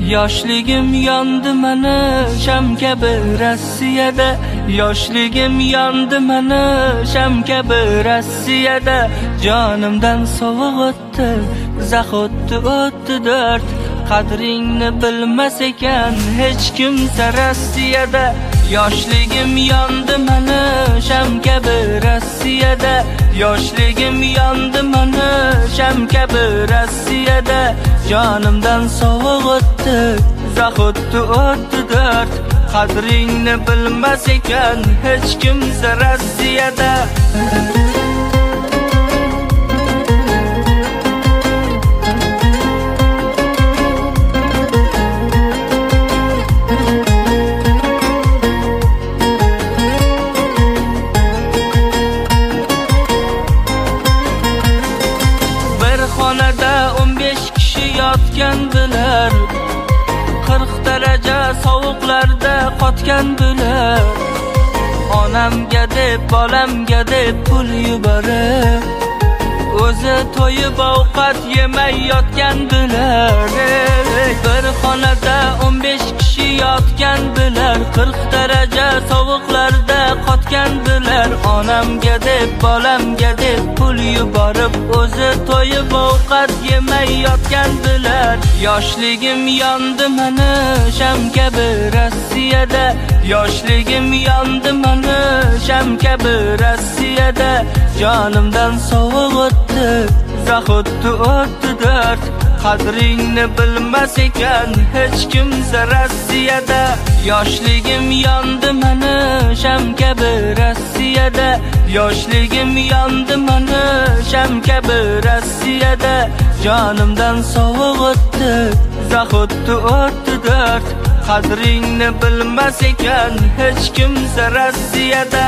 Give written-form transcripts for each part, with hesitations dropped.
Yoshligim yondi mana sham kabi Rossiyada. Yoshligim yondi mana sham kabi Rossiyada. Jonimdan sovuq o'tdi, zahotdi o'tdi dard. Qadringni bilmas ekan hech kimsa Rossiyada. Yoshligim yondi mana sham kabi Rossiyada. Yoshligim yondi mana sham kabi Rossiyada. Jonimdan sovuq o'tdi, zahotdi o'tdi dard. Qadringni bilmas ekan hech kimsa Rossiyada. Bir xonada 15 kishi yotgandilar. 40 daraja sovuqlarda qotgandilar. Onamga deb, bolamga deb pul yuborib, o'zi to'yib ovqat yemay yotgandilar. Bir xonada 15 kishi yotgandilar. 40 daraja sovuqlarda qotgandilar. Onamga deb, bolamga deb pul yuborib, o'zi to'yib ovqat yemay yotgandilar. Yoshligim yondi mana sham kabi Rossiyada. Yoshligim yondi mana sham kabi Rossiyada. Jonimdan sovuq o'tdi, zahotdi o'tdi dard. Qadringni bilmas ekan hech kimsa Rossiyada. Yoshligim yondi mana sham kabi Rossiyada. Yoshligim yondi mana sham kabi Rossiyada. Jonimdan sovuq o'tdi, zahotdi o'tdi dard. Qadringni bilmas ekan hech kimsa Rossiyada.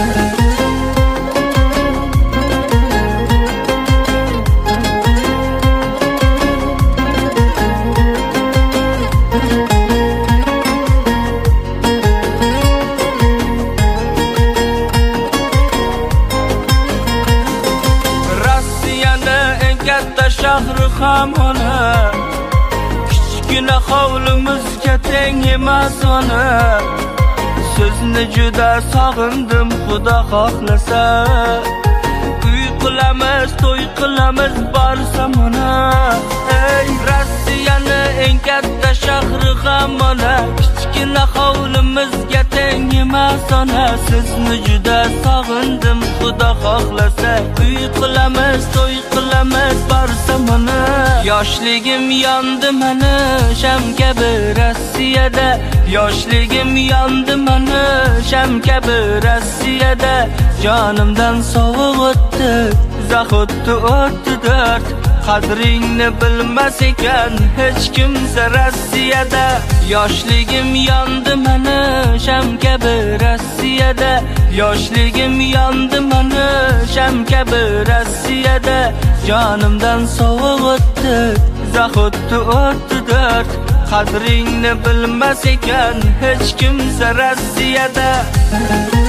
Shahri ham ona, kichkina hovlimizga teng emas ona. Sizni juda sog'indim, Xudo xohlasa. Uy qilamiz, to'y qilamiz, borsam ona. Ey Rossiyani eng katta shahri ham ona, kichkina hovlimizga teng emas ona. Sizni juda sog'indim, Xudo xohlasa. Uy qilamiz, to'y qilamiz, borsam ona. Yoshligim yondi mana sham kabi Rossiyada. Yoshligim yondi mana sham kabi Rossiyada. Jonimdan sovuq o'tdi, zahotdi o'tdi dard. Qadringni bilmas ekan hech kimsa Rossiyada. Yoshligim yondi mana sham kabi Rossiyada. Yoshligim yondi mana sham kabi Rossiyada. Jonimdan sovuq o'tdi, zahotdi o'tdi dard. Qadringni bilmas ekan hech kimsa Rossiyada.